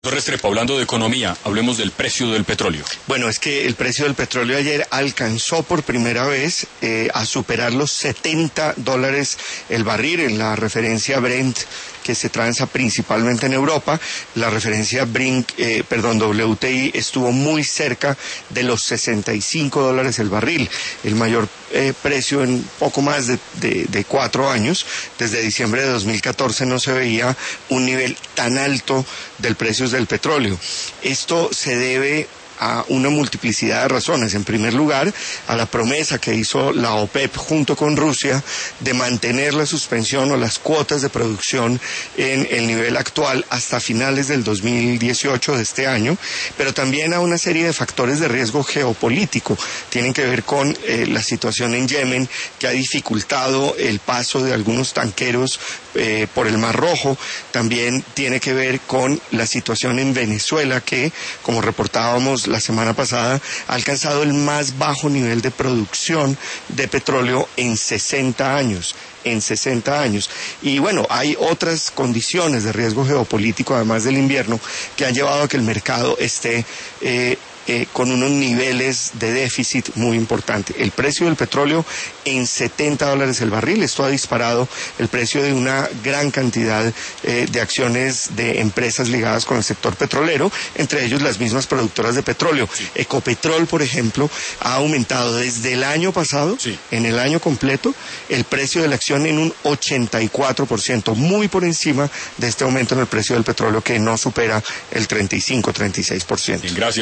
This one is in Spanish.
Restrepo, hablando de economía, hablemos del precio del petróleo. Bueno, es que el precio del petróleo ayer alcanzó por primera vez a superar los $70 el barril en la referencia Brent, que se transa principalmente en Europa. La referencia WTI estuvo muy cerca de los $65 el barril, el mayor precio en poco más de 4 años. Desde diciembre de 2014 no se veía un nivel tan alto del precio del petróleo. Esto se debe a una multiplicidad de razones. En primer lugar, a la promesa que hizo la OPEP junto con Rusia de mantener la suspensión o las cuotas de producción en el nivel actual hasta finales del 2018 de este año, pero también a una serie de factores de riesgo geopolítico. Tienen que ver con la situación en Yemen, que ha dificultado el paso de algunos tanqueros por el Mar Rojo. También tiene que ver con la situación en Venezuela, que, como reportábamos la semana pasada, ha alcanzado el más bajo nivel de producción de petróleo en 60 años. Y bueno, hay otras condiciones de riesgo geopolítico, además del invierno, que han llevado a que el mercado esté con unos niveles de déficit muy importantes. El precio del petróleo en $70 el barril. Esto ha disparado el precio de una gran cantidad de acciones de empresas ligadas con el sector petrolero, entre ellos las mismas productoras de petróleo. Sí. Ecopetrol, por ejemplo, ha aumentado desde el año pasado, sí, en el año completo, el precio de la acción en un 84%, muy por encima de este aumento en el precio del petróleo, que no supera el 35-36%. Bien, gracias.